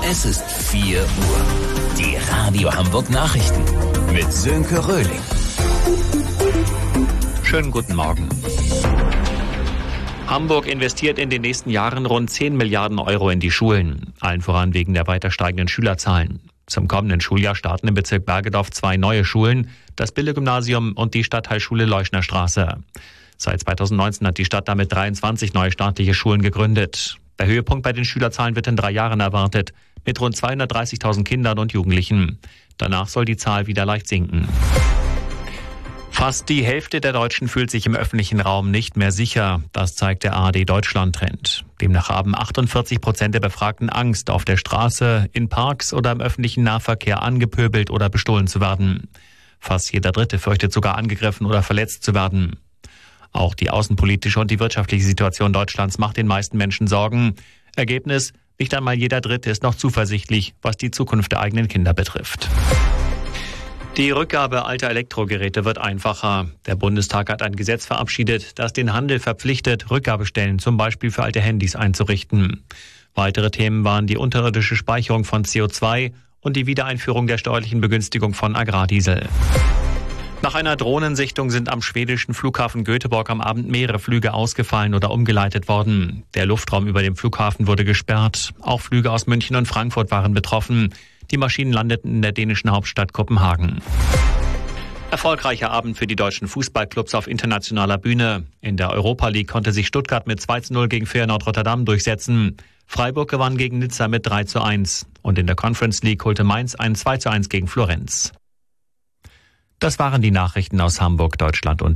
Es ist 4 Uhr. Die Radio Hamburg Nachrichten mit Sönke Röhling. Schönen guten Morgen. Hamburg investiert in den nächsten Jahren rund 10 Milliarden Euro in die Schulen. Allen voran wegen der weiter steigenden Schülerzahlen. Zum kommenden Schuljahr starten im Bezirk Bergedorf 2 neue Schulen, das Bille-Gymnasium und die Stadtteilschule Leuschner Straße. Seit 2019 hat die Stadt damit 23 neue staatliche Schulen gegründet. Der Höhepunkt bei den Schülerzahlen wird in 3 Jahren erwartet, mit rund 230.000 Kindern und Jugendlichen. Danach soll die Zahl wieder leicht sinken. Fast die Hälfte der Deutschen fühlt sich im öffentlichen Raum nicht mehr sicher. Das zeigt der ARD-Deutschland-Trend. Demnach haben 48% der Befragten Angst, auf der Straße, in Parks oder im öffentlichen Nahverkehr angepöbelt oder bestohlen zu werden. Fast jeder Dritte fürchtet sogar angegriffen oder verletzt zu werden. Auch die außenpolitische und die wirtschaftliche Situation Deutschlands macht den meisten Menschen Sorgen. Ergebnis: nicht einmal jeder Dritte ist noch zuversichtlich, was die Zukunft der eigenen Kinder betrifft. Die Rückgabe alter Elektrogeräte wird einfacher. Der Bundestag hat ein Gesetz verabschiedet, das den Handel verpflichtet, Rückgabestellen zum Beispiel für alte Handys einzurichten. Weitere Themen waren die unterirdische Speicherung von CO2 und die Wiedereinführung der steuerlichen Begünstigung von Agrardiesel. Nach einer Drohnensichtung sind am schwedischen Flughafen Göteborg am Abend mehrere Flüge ausgefallen oder umgeleitet worden. Der Luftraum über dem Flughafen wurde gesperrt. Auch Flüge aus München und Frankfurt waren betroffen. Die Maschinen landeten in der dänischen Hauptstadt Kopenhagen. Erfolgreicher Abend für die deutschen Fußballclubs auf internationaler Bühne. In der Europa League konnte sich Stuttgart mit 2:0 gegen Feyenoord Rotterdam durchsetzen. Freiburg gewann gegen Nizza mit 3:1. Und in der Conference League holte Mainz ein 2:1 gegen Florenz. Das waren die Nachrichten aus Hamburg, Deutschland und